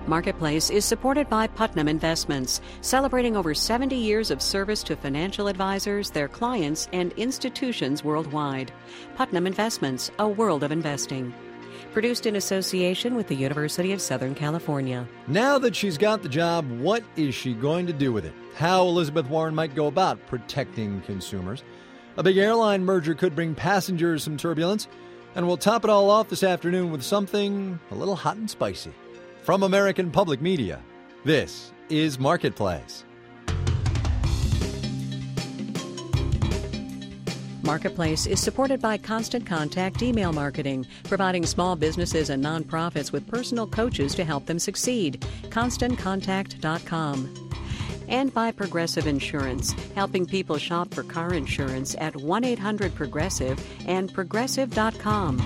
Marketplace is supported by Putnam Investments, celebrating over 70 years of service to financial advisors, their clients, and institutions worldwide. Putnam Investments, a world of investing. Produced in association with the University of Southern California. Now that she's got the job, what is she going to do with it? How Elizabeth Warren might go about protecting consumers. A big airline merger could bring passengers some turbulence. And we'll top it all off this afternoon with something a little hot and spicy. From American Public Media, this is Marketplace. Marketplace is supported by Constant Contact Email Marketing, providing small businesses and nonprofits with personal coaches to help them succeed. ConstantContact.com. And by Progressive Insurance, helping people shop for car insurance at 1-800-PROGRESSIVE and Progressive.com.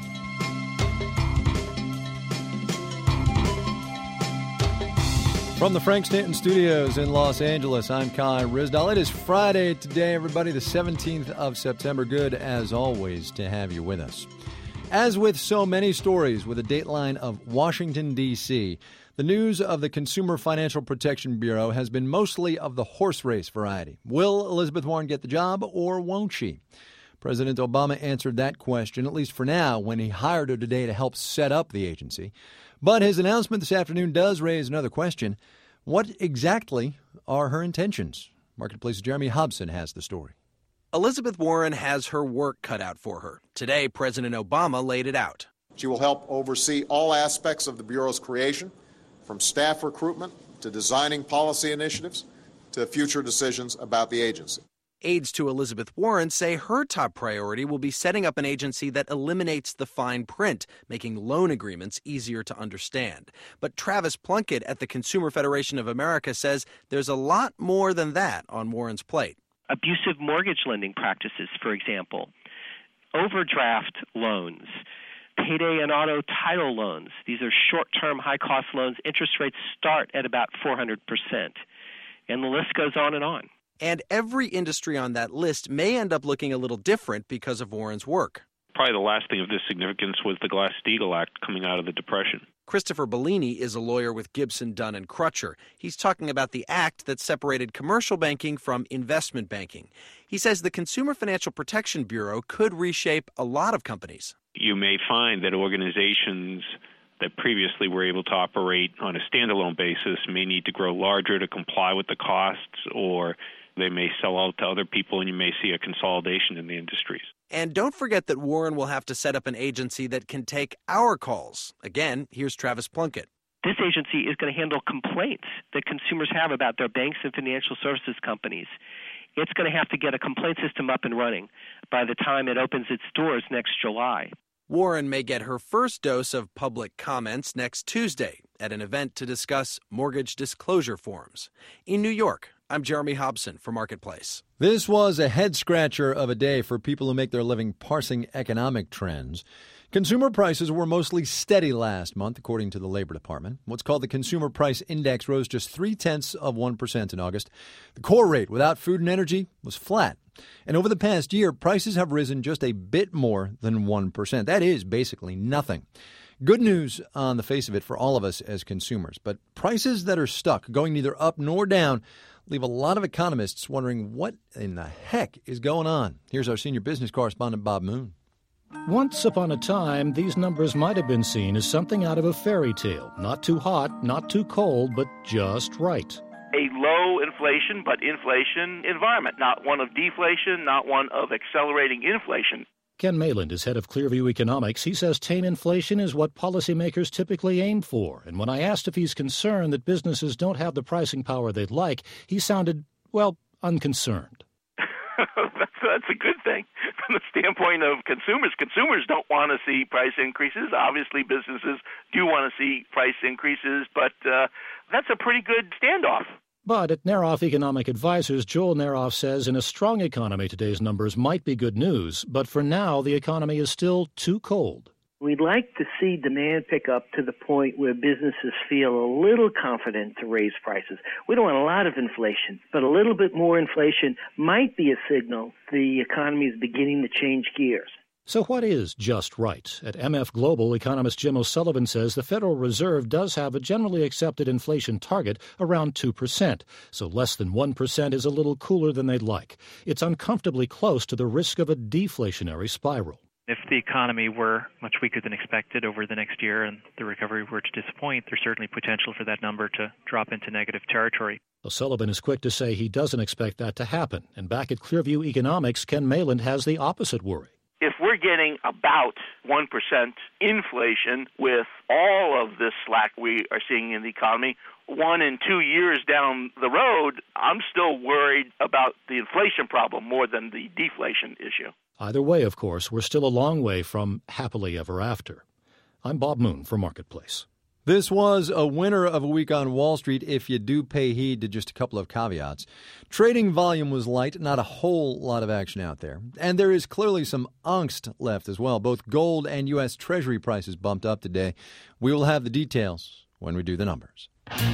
From the Frank Stanton Studios in Los Angeles, I'm Kai Ryssdal. It is Friday today, everybody, the 17th of September. Good, as always, to have you with us. As with so many stories with a dateline of Washington, D.C., the news of the Consumer Financial Protection Bureau has been mostly of the horse race variety. Will Elizabeth Warren get the job, or won't she? President Obama answered that question, at least for now, when he hired her today to help set up the agency. But his announcement this afternoon does raise another question. What exactly are her intentions? Marketplace's Jeremy Hobson has the story. Elizabeth Warren has her work cut out for her. Today, President Obama laid it out. She will help oversee all aspects of the Bureau's creation, from staff recruitment to designing policy initiatives to future decisions about the agency. Aides to Elizabeth Warren say her top priority will be setting up an agency that eliminates the fine print, making loan agreements easier to understand. But Travis Plunkett at the Consumer Federation of America says there's a lot more than that on Warren's plate. Abusive mortgage lending practices, for example, overdraft loans, payday and auto title loans. These are short-term, high-cost loans. Interest rates start at about 400%. And the list goes on and on. And every industry on that list may end up looking a little different because of Warren's work. Probably the last thing of this significance was the Glass-Steagall Act coming out of the Depression. Christopher Bellini is a lawyer with Gibson, Dunn & Crutcher. He's talking about the act that separated commercial banking from investment banking. He says the Consumer Financial Protection Bureau could reshape a lot of companies. You may find that organizations that previously were able to operate on a standalone basis may need to grow larger to comply with the costs, or they may sell out to other people, and you may see a consolidation in the industries. And don't forget that Warren will have to set up an agency that can take our calls. Again, here's Travis Plunkett. This agency is going to handle complaints that consumers have about their banks and financial services companies. It's going to have to get a complaint system up and running by the time it opens its doors next July. Warren may get her first dose of public comments next Tuesday at an event to discuss mortgage disclosure forms. In New York, I'm Jeremy Hobson for Marketplace. This was a head-scratcher of a day for people who make their living parsing economic trends. Consumer prices were mostly steady last month, according to the Labor Department. What's called the Consumer Price Index rose just 0.3% in August. The core rate without food and energy was flat. And over the past year, prices have risen just a bit more than 1%. That is basically nothing. Good news on the face of it for all of us as consumers. But prices that are stuck, going neither up nor down, leave a lot of economists wondering what in the heck is going on. Here's our senior business correspondent, Bob Moon. Once upon a time, these numbers might have been seen as something out of a fairy tale. Not too hot, not too cold, but just right. A low inflation, but inflation environment, not one of deflation, not one of accelerating inflation. Ken Mayland is head of Clearview Economics. He says tame inflation is what policymakers typically aim for. And when I asked if he's concerned that businesses don't have the pricing power they'd like, he sounded, well, unconcerned. That's a good thing from the standpoint of consumers. Consumers don't want to see price increases. Obviously, businesses do want to see price increases, but that's a pretty good standoff. But at Neroff Economic Advisors, Joel Neroff says in a strong economy, today's numbers might be good news, but for now, the economy is still too cold. We'd like to see demand pick up to the point where businesses feel a little confident to raise prices. We don't want a lot of inflation, but a little bit more inflation might be a signal the economy is beginning to change gears. So what is just right? At MF Global, economist Jim O'Sullivan says the Federal Reserve does have a generally accepted inflation target around 2%, so less than 1% is a little cooler than they'd like. It's uncomfortably close to the risk of a deflationary spiral. If the economy were much weaker than expected over the next year and the recovery were to disappoint, there's certainly potential for that number to drop into negative territory. O'Sullivan is quick to say he doesn't expect that to happen. And back at Clearview Economics, Ken Mayland has the opposite worry. If we're getting about 1% inflation with all of this slack we are seeing in the economy, 1 and 2 years down the road, I'm still worried about the inflation problem more than the deflation issue. Either way, of course, we're still a long way from happily ever after. I'm Bob Moon for Marketplace. This was a winner of a week on Wall Street if you do pay heed to just a couple of caveats. Trading volume was light, not a whole lot of action out there. And there is clearly some angst left as well. Both gold and U.S. Treasury prices bumped up today. We will have the details when we do the numbers.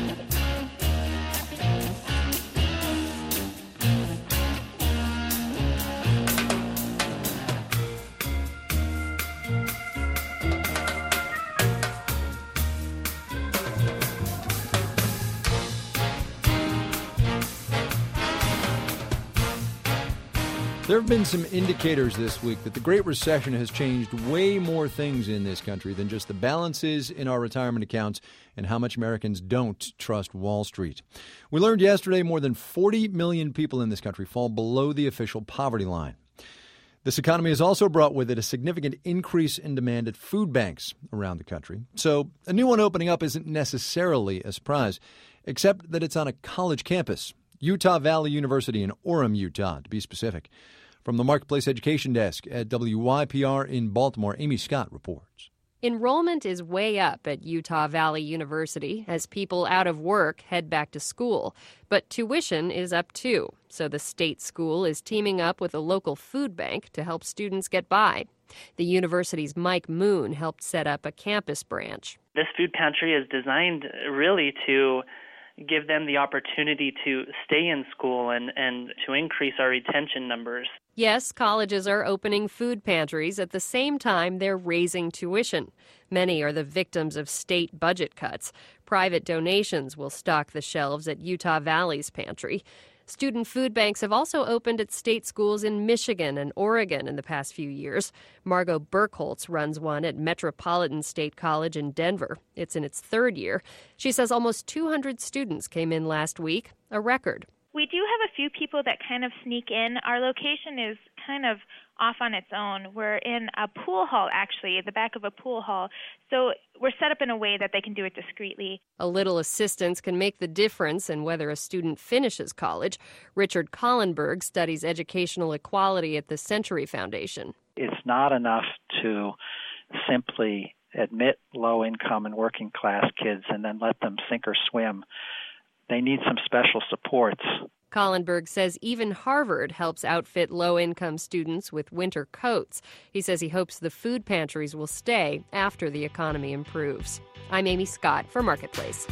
There have been some indicators this week that the Great Recession has changed way more things in this country than just the balances in our retirement accounts and how much Americans don't trust Wall Street. We learned yesterday more than 40 million people in this country fall below the official poverty line. This economy has also brought with it a significant increase in demand at food banks around the country. So a new one opening up isn't necessarily a surprise, except that it's on a college campus, Utah Valley University in Orem, Utah, to be specific. From the Marketplace Education Desk at WYPR in Baltimore, Amy Scott reports. Enrollment is way up at Utah Valley University as people out of work head back to school. But tuition is up too, so the state school is teaming up with a local food bank to help students get by. The university's Mike Moon helped set up a campus branch. This food pantry is designed really to give them the opportunity to stay in school and to increase our retention numbers. Yes, colleges are opening food pantries at the same time they're raising tuition. Many are the victims of state budget cuts. Private donations will stock the shelves at Utah Valley's pantry. Student food banks have also opened at state schools in Michigan and Oregon in the past few years. Margot Burkholtz runs one at Metropolitan State College in Denver. It's in its third year. She says almost 200 students came in last week, a record. We do have a few people that kind of sneak in. Our location is kind of off on its own. We're in a pool hall, actually, at the back of a pool hall. So we're set up in a way that they can do it discreetly. A little assistance can make the difference in whether a student finishes college. Richard Collenberg studies educational equality at the Century Foundation. It's not enough to simply admit low-income and working-class kids and then let them sink or swim. They need some special supports. Collenberg says even Harvard helps outfit low-income students with winter coats. He says he hopes the food pantries will stay after the economy improves. I'm Amy Scott for Marketplace.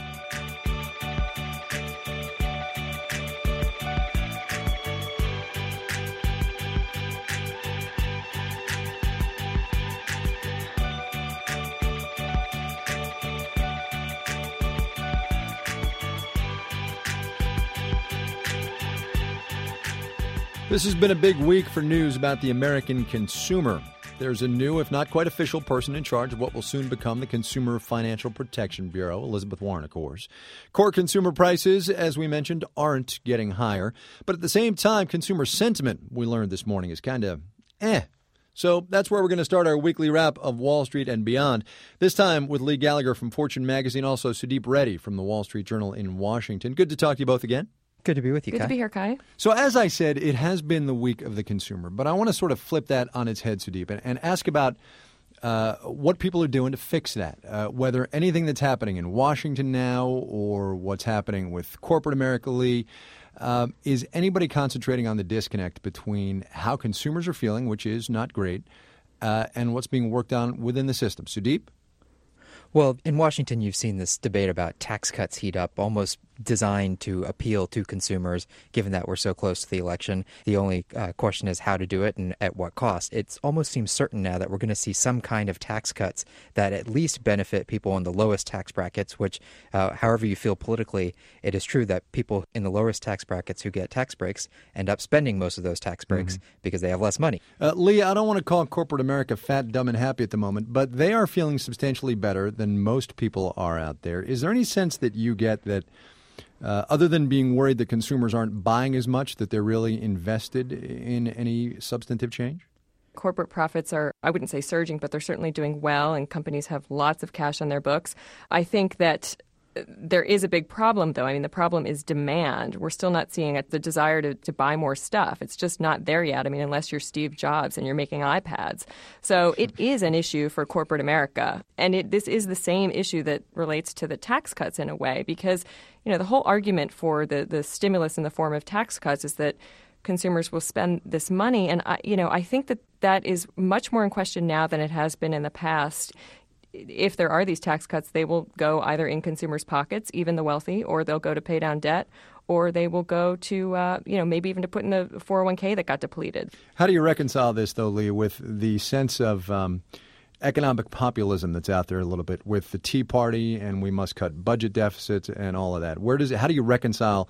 This has been a big week for news about the American consumer. There's a new, if not quite official, person in charge of what will soon become the Consumer Financial Protection Bureau, Elizabeth Warren, of course. Core consumer prices, as we mentioned, aren't getting higher. But at the same time, consumer sentiment, we learned this morning, is kind of So that's where we're going to start our weekly wrap of Wall Street and beyond. This time with Lee Gallagher from Fortune Magazine, also Sudeep Reddy from the Wall Street Journal in Washington. Good to talk to you both again. Good to be with you, Kai. Good to be here, Kai. So as I said, it has been the week of the consumer, but I want to sort of flip that on its head, Sudeep, and ask about what people are doing to fix that, whether anything that's happening in Washington now or what's happening with corporate America, Lee. Is anybody concentrating on the disconnect between how consumers are feeling, which is not great, and what's being worked on within the system? Sudeep? Well, in Washington, you've seen this debate about tax cuts heat up almost designed to appeal to consumers, given that we're so close to the election. The only question is how to do it and at what cost. It almost seems certain now that we're going to see some kind of tax cuts that at least benefit people in the lowest tax brackets, which, however you feel politically, it is true that people in the lowest tax brackets who get tax breaks end up spending most of those tax breaks because they have less money. Lee, I don't want to call corporate America fat, dumb, and happy at the moment, but they are feeling substantially better than most people are out there. Is there any sense that you get that, other than being worried that consumers aren't buying as much, that they're really invested in any substantive change? Corporate profits are, I wouldn't say surging, but they're certainly doing well, and companies have lots of cash on their books. I think that there is a big problem, though. I mean, the problem is demand. We're still not seeing the desire to buy more stuff. It's just not there yet. I mean, unless you're Steve Jobs and you're making iPads. So it is an issue for corporate America. And this is the same issue that relates to the tax cuts in a way, because, the whole argument for the stimulus in the form of tax cuts is that consumers will spend this money. And, I think that is much more in question now than it has been in the past. If there are these tax cuts, they will go either in consumers' pockets, even the wealthy, or they'll go to pay down debt, or they will go to, maybe even to put in the 401k that got depleted. How do you reconcile this, though, Lee, with the sense of economic populism that's out there a little bit, with the Tea Party and we must cut budget deficits and all of that? How do you reconcile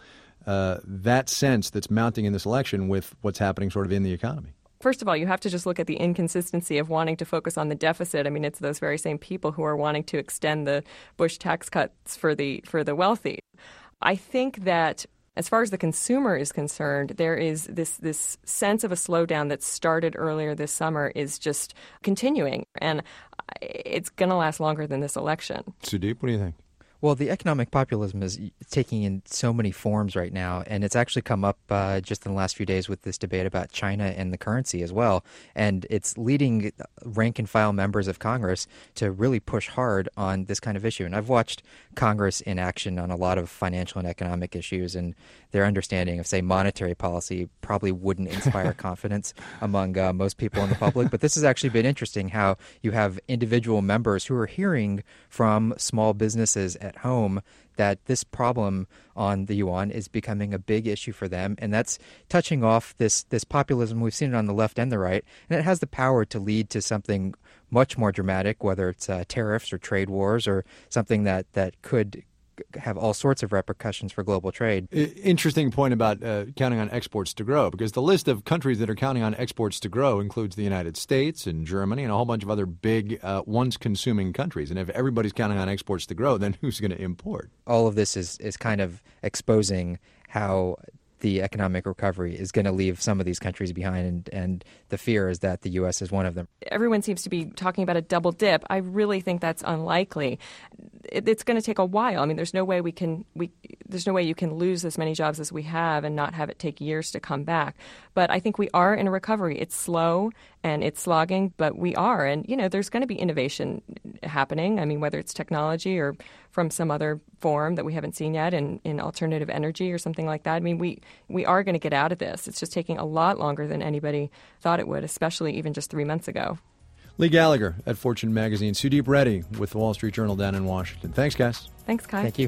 that sense that's mounting in this election with what's happening sort of in the economy? First of all, you have to just look at the inconsistency of wanting to focus on the deficit. I mean, it's those very same people who are wanting to extend the Bush tax cuts for the wealthy. I think that as far as the consumer is concerned, there is this sense of a slowdown that started earlier this summer is just continuing, and it's going to last longer than this election. Sudeep, what do you think? Well, the economic populism is taking in so many forms right now, and it's actually come up just in the last few days with this debate about China and the currency as well. And it's leading rank-and-file members of Congress to really push hard on this kind of issue. And I've watched Congress in action on a lot of financial and economic issues, and their understanding of, say, monetary policy probably wouldn't inspire confidence among most people in the public. But this has actually been interesting, how you have individual members who are hearing from small businesses at home that this problem on the yuan is becoming a big issue for them, and that's touching off this populism. We've seen it on the left and the right, and it has the power to lead to something much more dramatic, whether it's tariffs or trade wars or something that could have all sorts of repercussions for global trade. Interesting point about counting on exports to grow, because the list of countries that are counting on exports to grow includes the United States and Germany and a whole bunch of other big once-consuming countries. And if everybody's counting on exports to grow, then who's going to import? All of this is kind of exposing how the economic recovery is going to leave some of these countries behind, and the fear is that the U.S. is one of them. Everyone seems to be talking about a double dip. I really think that's unlikely. It's going to take a while. I mean, there's no way you can lose as many jobs as we have and not have it take years to come back. But I think we are in a recovery. It's slow and it's slogging, but we are. And, there's going to be innovation happening. I mean, whether it's technology or from some other form that we haven't seen yet in alternative energy or something like that. I mean, we are going to get out of this. It's just taking a lot longer than anybody thought it would, especially even just 3 months ago. Lee Gallagher at Fortune Magazine, Sudeep Reddy with the Wall Street Journal down in Washington. Thanks, guys. Thanks, Kai. Thank you.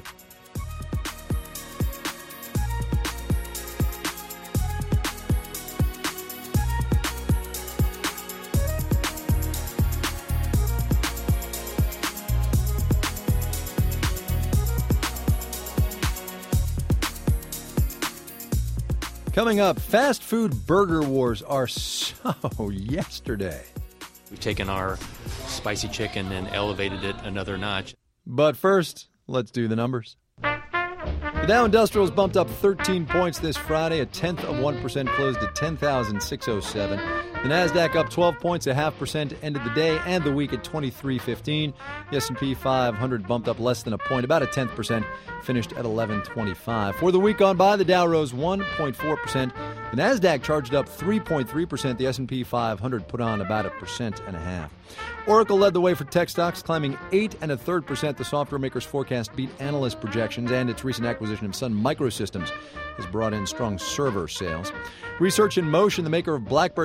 Coming up, fast food burger wars are so yesterday. We've taken our spicy chicken and elevated it another notch. But first, let's do the numbers. The Dow Industrials bumped up 13 points this Friday, a 0.1%, closed at 10,607. The Nasdaq up 12 points, 0.5%, ended the day and the week at 2315. The S&P 500 bumped up less than a point, about 0.1%, finished at 1125. For the week gone by, the Dow rose 1.4%. The Nasdaq charged up 3.3%. The S&P 500 put on about 1.5%. Oracle led the way for tech stocks, climbing 8 1/3%. The software maker's forecast beat analyst projections, and its recent acquisition of Sun Microsystems has brought in strong server sales. Research in Motion, the maker of BlackBerry phones,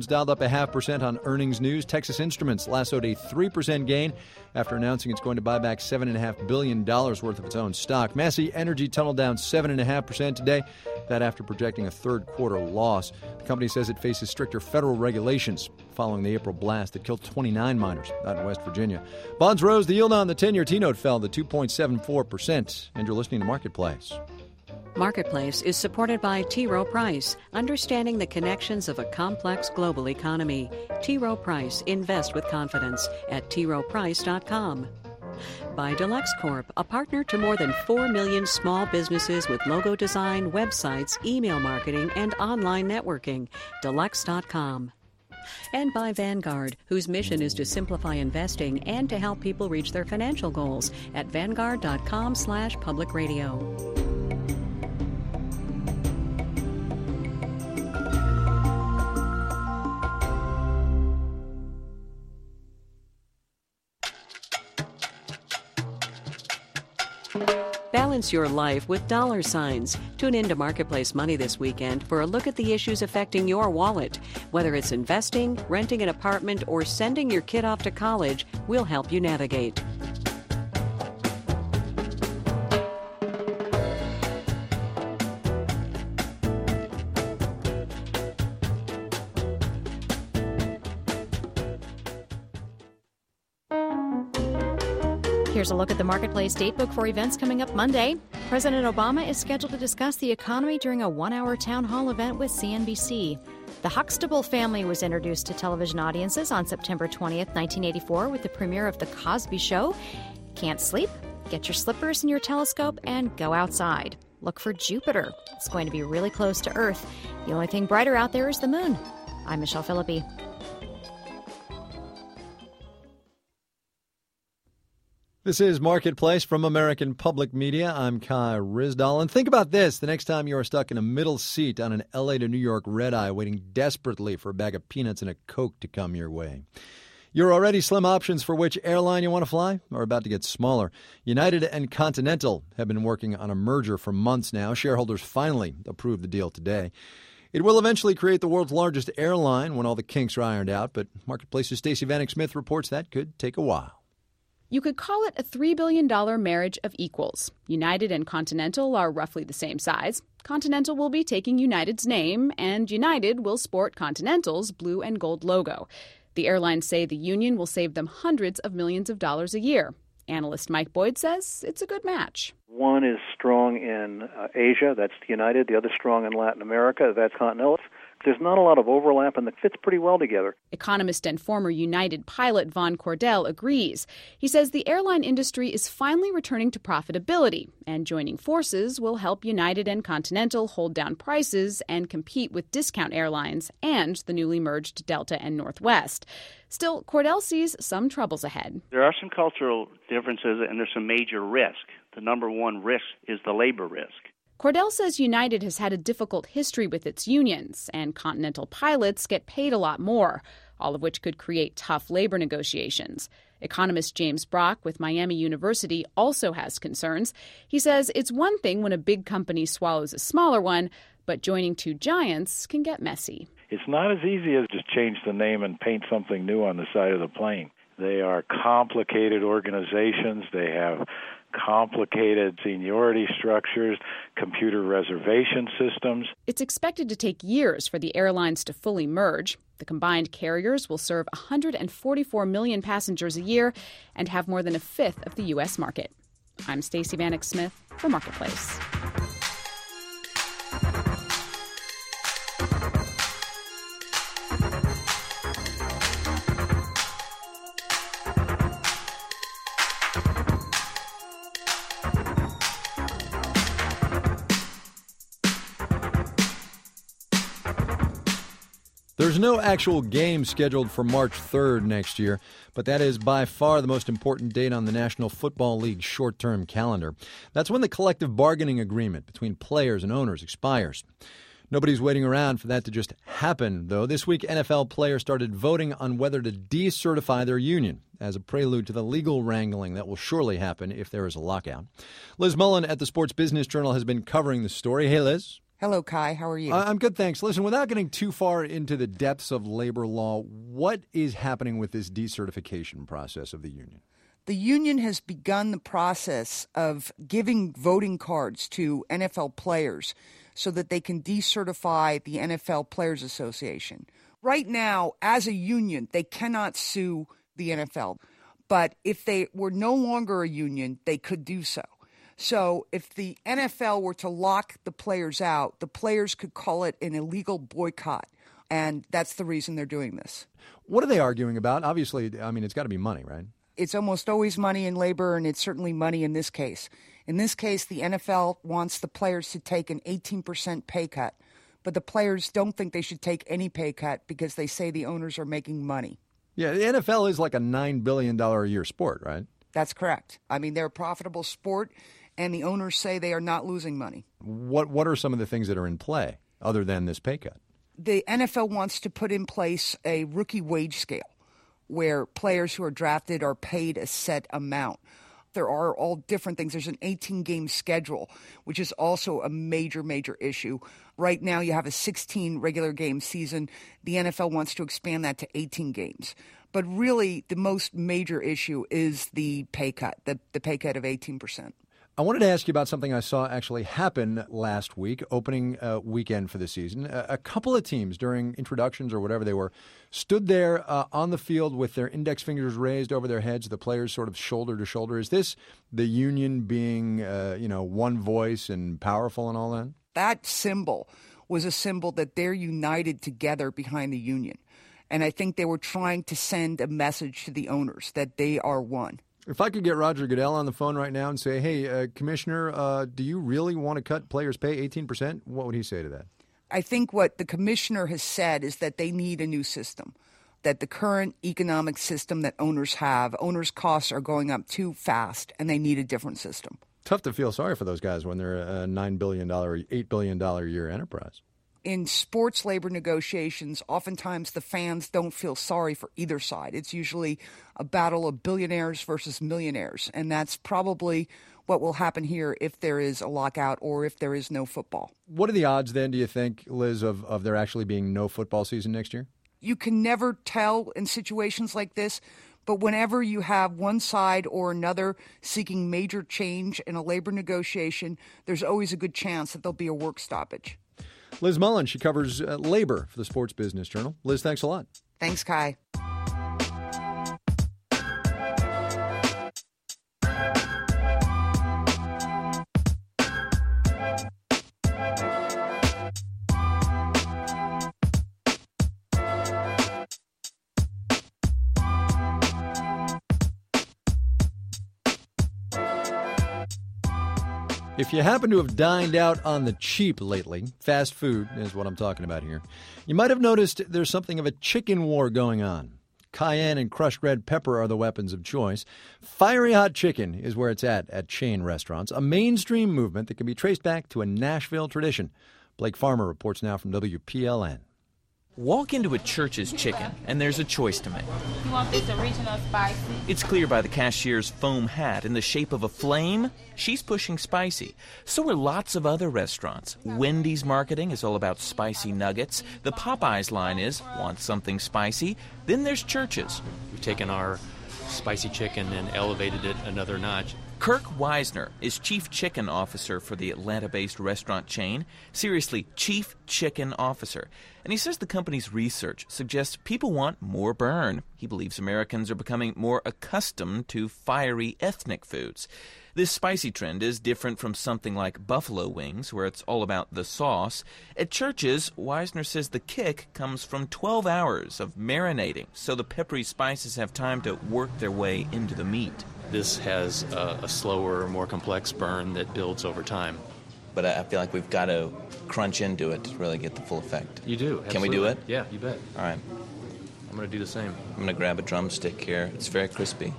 dialed up 0.5% on earnings news. Texas Instruments lassoed a 3% gain after announcing it's going to buy back $7.5 billion worth of its own stock. Massey Energy tunneled down 7.5% today, that after projecting a third quarter loss. The company says it faces stricter federal regulations following the April blast that killed 29 miners out in West Virginia. Bonds rose. The yield on the 10-year T-note fell to 2.74%. And you're listening to Marketplace. Marketplace is supported by T. Rowe Price, understanding the connections of a complex global economy. T. Rowe Price, invest with confidence at troweprice.com. By Deluxe Corp, a partner to more than 4 million small businesses with logo design, websites, email marketing, and online networking. Deluxe.com. And by Vanguard, whose mission is to simplify investing and to help people reach their financial goals at vanguard.com/public radio. Balance your life with dollar signs. Tune in to Marketplace Money this weekend for a look at the issues affecting your wallet. Whether it's investing, renting an apartment, or sending your kid off to college, we'll help you navigate. Here's a look at the Marketplace datebook for events coming up Monday. President Obama is scheduled to discuss the economy during a one-hour town hall event with CNBC. The Huxtable family was introduced to television audiences on September 20th, 1984 with the premiere of The Cosby Show. Can't sleep? Get your slippers and your telescope and go outside. Look for Jupiter. It's going to be really close to Earth. The only thing brighter out there is the moon. I'm Michelle Philippi. This is Marketplace from American Public Media. I'm Kai Ryssdal. And think about this. The next time you are stuck in a middle seat on an L.A. to New York red-eye waiting desperately for a bag of peanuts and a Coke to come your way. Your already slim options for which airline you want to fly are about to get smaller. United and Continental have been working on a merger for months now. Shareholders finally approved the deal today. It will eventually create the world's largest airline when all the kinks are ironed out, but Marketplace's Stacey Vanek Smith reports that could take a while. You could call it a $3 billion marriage of equals. United and Continental are roughly the same size. Continental will be taking United's name, and United will sport Continental's blue and gold logo. The airlines say the union will save them hundreds of millions of dollars a year. Analyst Mike Boyd says it's a good match. One is strong in Asia, that's United. The other strong in Latin America, that's Continental. There's not a lot of overlap, and it fits pretty well together. Economist and former United pilot Vaughn Cordell agrees. He says the airline industry is finally returning to profitability, and joining forces will help United and Continental hold down prices and compete with discount airlines and the newly merged Delta and Northwest. Still, Cordell sees some troubles ahead. There are some cultural differences, and there's some major risk. The number one risk is the labor risk. Cordell says United has had a difficult history with its unions, and Continental pilots get paid a lot more, all of which could create tough labor negotiations. Economist James Brock with Miami University also has concerns. He says it's one thing when a big company swallows a smaller one, but joining two giants can get messy. It's not as easy as just change the name and paint something new on the side of the plane. They are complicated organizations. They have complicated seniority structures, computer reservation systems. It's expected to take years for the airlines to fully merge. The combined carriers will serve 144 million passengers a year and have more than a fifth of the U.S. market. I'm Stacey Vanek Smith for Marketplace. There's no actual game scheduled for March 3rd next year, but that is by far the most important date on the National Football League's short-term calendar. That's when the collective bargaining agreement between players and owners expires. Nobody's waiting around for that to just happen, though. This week, NFL players started voting on whether to decertify their union as a prelude to the legal wrangling that will surely happen if there is a lockout. Liz Mullen at the Sports Business Journal has been covering the story. Hey, Liz. Hello, Kai. How are you? I'm good, thanks. Listen, without getting too far into the depths of labor law, what is happening with this decertification process of the union? The union has begun the process of giving voting cards to NFL players so that they can decertify the NFL Players Association. Right now, as a union, they cannot sue the NFL. But if they were no longer a union, they could do so. So if the NFL were to lock the players out, the players could call it an illegal boycott. And that's the reason they're doing this. What are they arguing about? Obviously, I mean, it's got to be money, right? It's almost always money in labor, and it's certainly money in this case. In this case, the NFL wants the players to take an 18% pay cut. But the players don't think they should take any pay cut because they say the owners are making money. Yeah, the NFL is like a $9 billion a year sport, right? That's correct. I mean, they're a profitable sport, and the owners say they are not losing money. What are some of the things that are in play other than this pay cut? The NFL wants to put in place a rookie wage scale where players who are drafted are paid a set amount. There are all different things. There's an 18-game schedule, which is also a major, major issue. Right now, you have a 16 regular game season. The NFL wants to expand that to 18 games. But really, the most major issue is the pay cut, the pay cut of 18%. I wanted to ask you about something I saw actually happen last week, opening weekend for the season. A couple of teams during introductions or whatever they were stood there on the field with their index fingers raised over their heads, the players sort of shoulder to shoulder. Is this the union being, one voice and powerful and all that? That symbol was a symbol that they're united together behind the union. And I think they were trying to send a message to the owners that they are one. If I could get Roger Goodell on the phone right now and say, hey, Commissioner, do you really want to cut players' pay 18%? What would he say to that? I think what the commissioner has said is that they need a new system, that the current economic system that owners have, owners' costs are going up too fast, and they need a different system. Tough to feel sorry for those guys when they're a $9 billion, $8 billion a year enterprise. In sports labor negotiations, oftentimes the fans don't feel sorry for either side. It's usually a battle of billionaires versus millionaires, and that's probably what will happen here if there is a lockout or if there is no football. What are the odds then, do you think, Liz, of there actually being no football season next year? You can never tell in situations like this, but whenever you have one side or another seeking major change in a labor negotiation, there's always a good chance that there'll be a work stoppage. Liz Mullen, she covers labor for the Sports Business Journal. Liz, thanks a lot. Thanks, Kai. If you happen to have dined out on the cheap lately, fast food is what I'm talking about here, you might have noticed there's something of a chicken war going on. Cayenne and crushed red pepper are the weapons of choice. Fiery hot chicken is where it's at chain restaurants, a mainstream movement that can be traced back to a Nashville tradition. Blake Farmer reports now from WPLN. Walk into a Church's Chicken, and there's a choice to make. You want this original spicy? It's clear by the cashier's foam hat in the shape of a flame, she's pushing spicy. So are lots of other restaurants. Wendy's marketing is all about spicy nuggets. The Popeyes line is, want something spicy? Then there's Church's. We've taken our spicy chicken and elevated it another notch. Kirk Weisner is Chief Chicken Officer for the Atlanta-based restaurant chain. Seriously, Chief Chicken Officer. And he says the company's research suggests people want more burn. He believes Americans are becoming more accustomed to fiery ethnic foods. This spicy trend is different from something like buffalo wings, where it's all about the sauce. At Church's, Weisner says the kick comes from 12 hours of marinating, so the peppery spices have time to work their way into the meat. This has a slower, more complex burn that builds over time. But I feel like we've got to crunch into it to really get the full effect. You do, absolutely. Can we do it? Yeah, you bet. All right. I'm going to do the same. I'm going to grab a drumstick here. It's very crispy.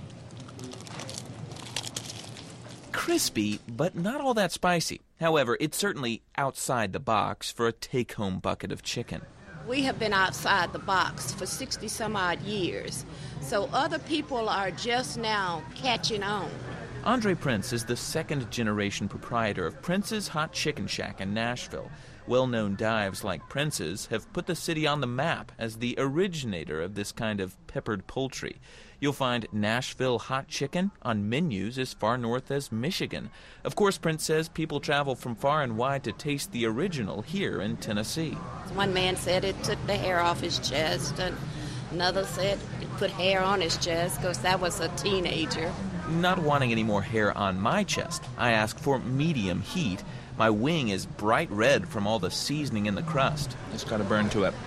Crispy, but not all that spicy. However, it's certainly outside the box for a take-home bucket of chicken. We have been outside the box for 60-some-odd years, so other people are just now catching on. Andre Prince is the second-generation proprietor of Prince's Hot Chicken Shack in Nashville. Well-known dives like Prince's have put the city on the map as the originator of this kind of peppered poultry. You'll find Nashville hot chicken on menus as far north as Michigan. Of course, Prince says people travel from far and wide to taste the original here in Tennessee. One man said it took the hair off his chest, and another said it put hair on his chest because that was a teenager. Not wanting any more hair on my chest, I asked for medium heat. My wing is bright red from all the seasoning in the crust. It's got to burn to it.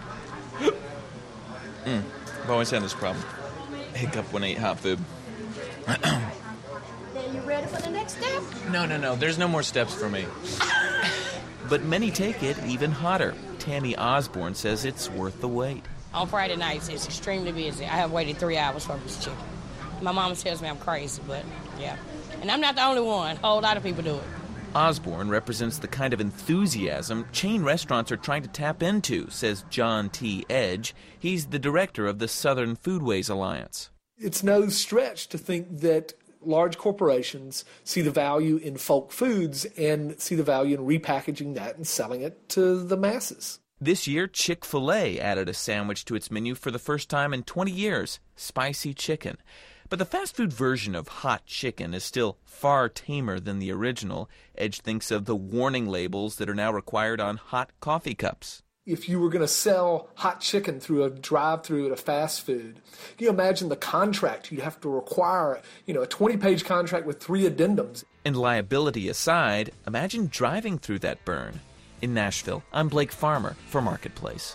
I've always had this problem. Hiccup when I eat hot food. Are you ready for the next step? No. There's no more steps for me. But many take it even hotter. Tammy Osborne says it's worth the wait. On Friday nights, it's extremely busy. I have waited 3 hours for this chicken. My mama tells me I'm crazy, but yeah. And I'm not the only one. A whole lot of people do it. Osborne represents the kind of enthusiasm chain restaurants are trying to tap into, says John T. Edge. He's the director of the Southern Foodways Alliance. It's no stretch to think that large corporations see the value in folk foods and see the value in repackaging that and selling it to the masses. This year, Chick-fil-A added a sandwich to its menu for the first time in 20 years, spicy chicken. But the fast food version of hot chicken is still far tamer than the original. Edge thinks of the warning labels that are now required on hot coffee cups. If you were going to sell hot chicken through a drive-through at a fast food, can you imagine the contract you'd have to require, a 20-page contract with 3 addendums? And liability aside, imagine driving through that burn. In Nashville, I'm Blake Farmer for Marketplace.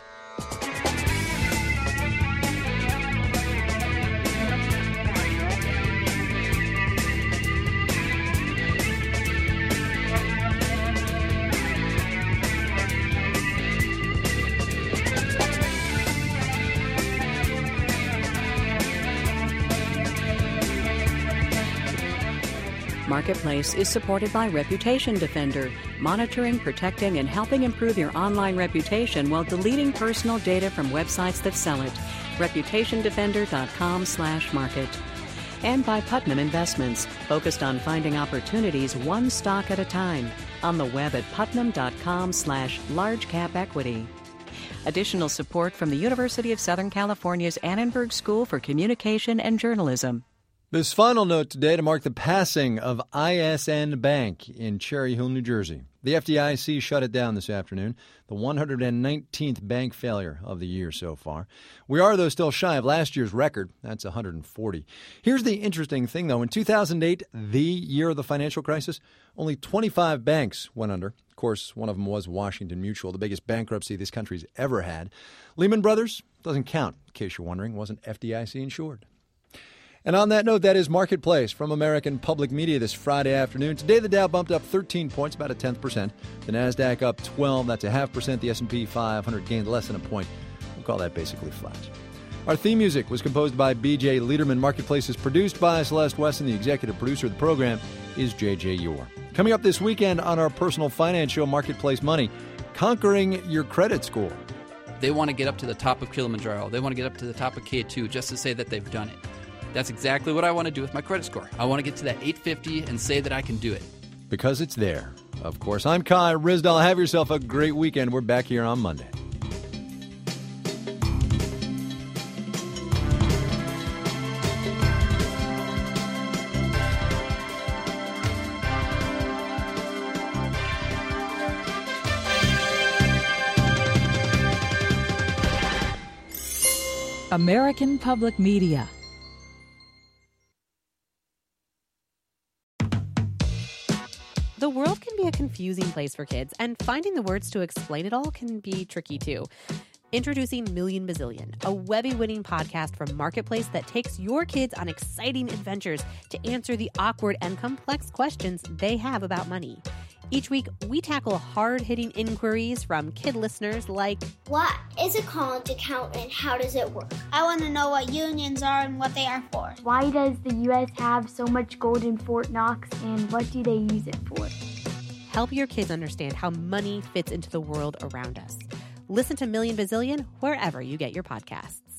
Marketplace is supported by Reputation Defender, monitoring, protecting, and helping improve your online reputation while deleting personal data from websites that sell it. ReputationDefender.com/market. And by Putnam Investments, focused on finding opportunities one stock at a time. On the web at putnam.com/largecapequity. Additional support from the University of Southern California's Annenberg School for Communication and Journalism. This final note today to mark the passing of ISN Bank in Cherry Hill, New Jersey. The FDIC shut it down this afternoon, the 119th bank failure of the year so far. We are, though, still shy of last year's record. That's 140. Here's the interesting thing, though. In 2008, the year of the financial crisis, only 25 banks went under. Of course, one of them was Washington Mutual, the biggest bankruptcy this country's ever had. Lehman Brothers doesn't count, in case you're wondering, wasn't FDIC insured. And on that note, that is Marketplace from American Public Media this Friday afternoon. Today, the Dow bumped up 13 points, about 1/10%. The NASDAQ up 12, that's 0.5%. The S&P 500 gained less than a point. We'll call that basically flat. Our theme music was composed by B.J. Liederman. Marketplace is produced by Celeste Weston. The executive producer of the program is J.J. Yor. Coming up this weekend on our personal finance show, Marketplace Money, conquering your credit score. They want to get up to the top of Kilimanjaro. They want to get up to the top of K2 just to say that they've done it. That's exactly what I want to do with my credit score. I want to get to that 850 and say that I can do it. Because it's there. Of course, I'm Kai Ryssdal. Have yourself a great weekend. We're back here on Monday. American Public Media. The world can be a confusing place for kids, and finding the words to explain it all can be tricky too. Introducing Million Bazillion, a Webby-winning podcast from Marketplace that takes your kids on exciting adventures to answer the awkward and complex questions they have about money. Each week, we tackle hard-hitting inquiries from kid listeners like, what is a college account and how does it work? I want to know what unions are and what they are for. Why does the U.S. have so much gold in Fort Knox and what do they use it for? Help your kids understand how money fits into the world around us. Listen to Million Bazillion wherever you get your podcasts.